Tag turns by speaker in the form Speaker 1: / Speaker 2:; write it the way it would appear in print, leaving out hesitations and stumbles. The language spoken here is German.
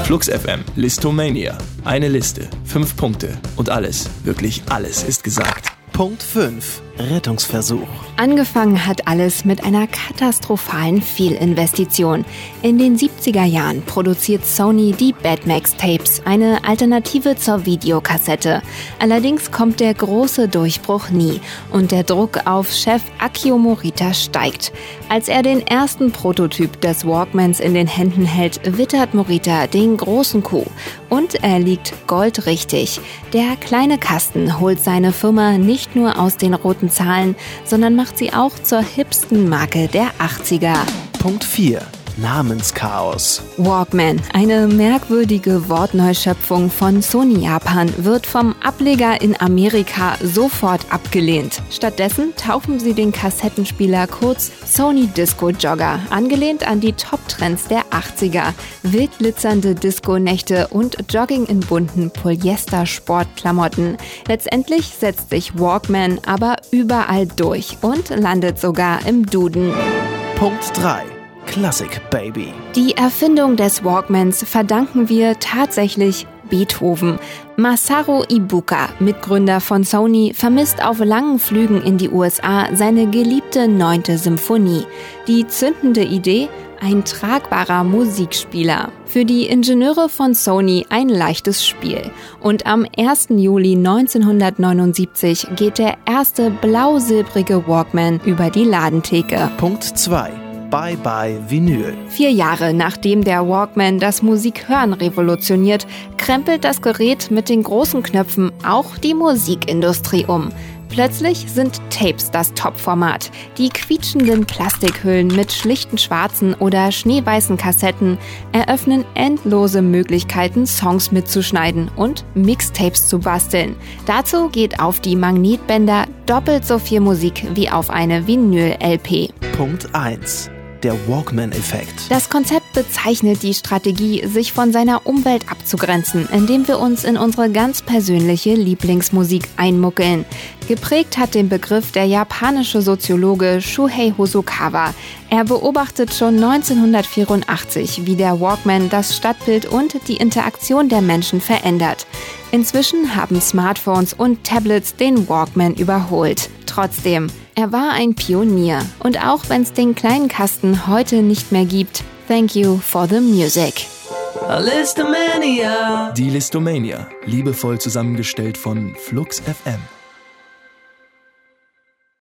Speaker 1: Flux FM Listomania. Eine Liste, 5 Punkte und alles, wirklich alles ist gesagt.
Speaker 2: Punkt 5. Rettungsversuch.
Speaker 3: Angefangen hat alles mit einer katastrophalen Fehlinvestition. In den 70er Jahren produziert Sony die Betmax-Tapes, eine Alternative zur Videokassette. Allerdings kommt der große Durchbruch nie und der Druck auf Chef Akio Morita steigt. Als er den ersten Prototyp des Walkmans in den Händen hält, wittert Morita den großen Coup. Und er liegt goldrichtig. Der kleine Kasten holt seine Firma nicht nur aus den roten Zahlen, sondern macht sie auch zur hipsten Marke der 80er.
Speaker 2: Punkt 4. Namenschaos.
Speaker 3: Walkman, eine merkwürdige Wortneuschöpfung von Sony Japan, wird vom Ableger in Amerika sofort abgelehnt. Stattdessen taufen sie den Kassettenspieler kurz Sony Disco Jogger, angelehnt an die Top-Trends der 80er. Wild glitzernde Disco-Nächte und Jogging in bunten Polyester-Sportklamotten. Letztendlich setzt sich Walkman aber überall durch und landet sogar im Duden.
Speaker 2: Punkt 3. Classic Baby.
Speaker 3: Die Erfindung des Walkmans verdanken wir tatsächlich Beethoven. Masaru Ibuka, Mitgründer von Sony, vermisst auf langen Flügen in die USA seine geliebte 9. Symphonie. Die zündende Idee? Ein tragbarer Musikspieler. Für die Ingenieure von Sony ein leichtes Spiel. Und am 1. Juli 1979 geht der erste blau-silbrige Walkman über die Ladentheke.
Speaker 2: Punkt 2. Bye Bye Vinyl.
Speaker 3: 4 Jahre nachdem der Walkman das Musikhören revolutioniert, krempelt das Gerät mit den großen Knöpfen auch die Musikindustrie um. Plötzlich sind Tapes das Top-Format. Die quietschenden Plastikhüllen mit schlichten schwarzen oder schneeweißen Kassetten eröffnen endlose Möglichkeiten, Songs mitzuschneiden und Mixtapes zu basteln. Dazu geht auf die Magnetbänder doppelt so viel Musik wie auf eine Vinyl-LP.
Speaker 2: Punkt 1. Der Walkman-Effekt.
Speaker 3: Das Konzept bezeichnet die Strategie, sich von seiner Umwelt abzugrenzen, indem wir uns in unsere ganz persönliche Lieblingsmusik einmuckeln. Geprägt hat den Begriff der japanische Soziologe Shuhei Hosokawa. Er beobachtet schon 1984, wie der Walkman das Stadtbild und die Interaktion der Menschen verändert. Inzwischen haben Smartphones und Tablets den Walkman überholt. Trotzdem, er war ein Pionier. Und auch wenn es den kleinen Kasten heute nicht mehr gibt, thank you for the music.
Speaker 1: Die Listomania, liebevoll zusammengestellt von Flux FM.